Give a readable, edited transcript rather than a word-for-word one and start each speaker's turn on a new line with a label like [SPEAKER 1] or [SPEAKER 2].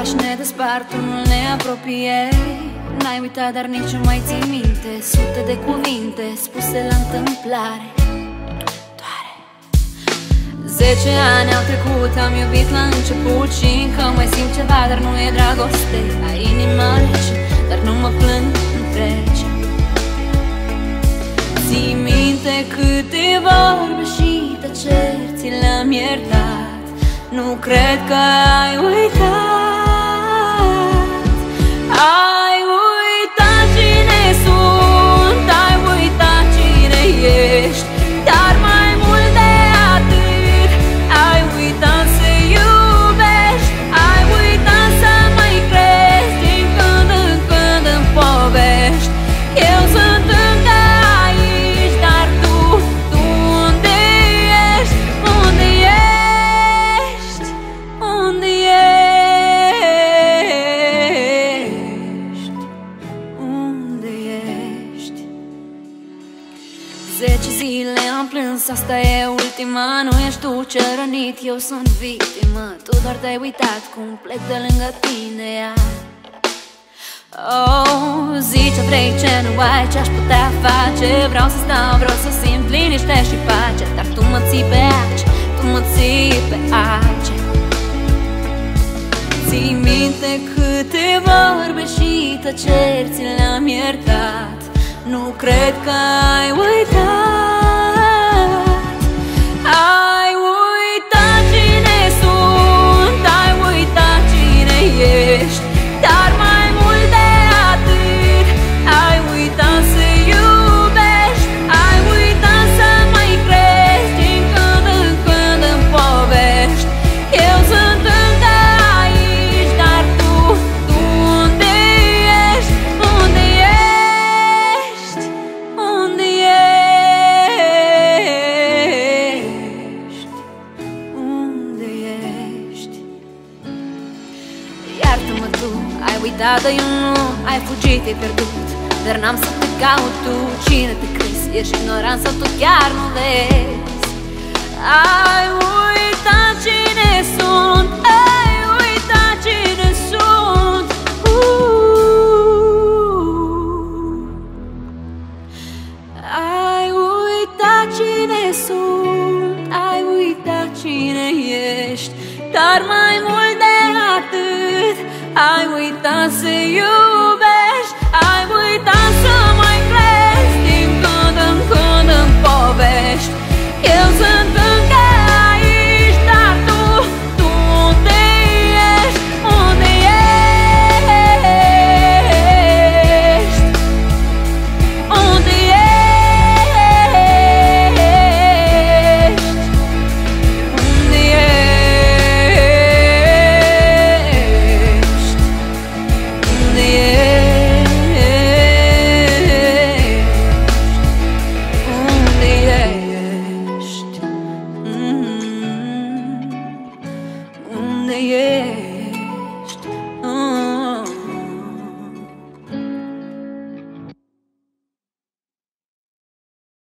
[SPEAKER 1] pași ne despart, unul ne apropie. N-ai uitat, dar nici nu mai ții minte sute de cuvinte spuse la întâmplare. Doare. 10 ani au trecut, am iubit la început și încă mai simt ceva, dar nu e dragoste. Ai inima rece, dar nu mă plâng, nu trece. Ții minte câte vorbe și tăceri ți le-am iertat. Nu cred că ai uitat. Ai uitat cine sunt, ai uitat cine ești, dar mai mult de atât, ai uitat să iubești. Ai uitat să mai crezi din când în când în povești. Eu sunt încă aici, dar tu unde ești? Unde ești? Unde ești? Unde ești? 10 zile am plâns, asta e ultima. Nu ești tu cel rănit, eu sunt victimă. Tu doar te-ai uitat cum plec de lângă tine. Oh, zi ce vrei, ce nu ai, ce-aș putea face. Vreau să stau, vreau să simt liniște și pace, dar tu mă ții pe ace, tu mă ții pe ace. Ții minte câte vorbe și tăceri ți le-am iertat. Nu cred că ai uitat. Ai uitat cine sunt, ai uitat cine ești, dar mai mult de atât, ai uitat să iubești. Ai uitat să mai crezi din când în când în povești. Eu sunt încă aici, dar tu unde ești? Unde ești? Unde ești? Unde ești? Iartă-mă tu, ai uitat, dar eu nu. Ai fugit, ai pierdut, dar n-am să te caut. Tu cine te crezi? Ești ignorant sau tu chiar nu vezi? Ai uitat cine sunt,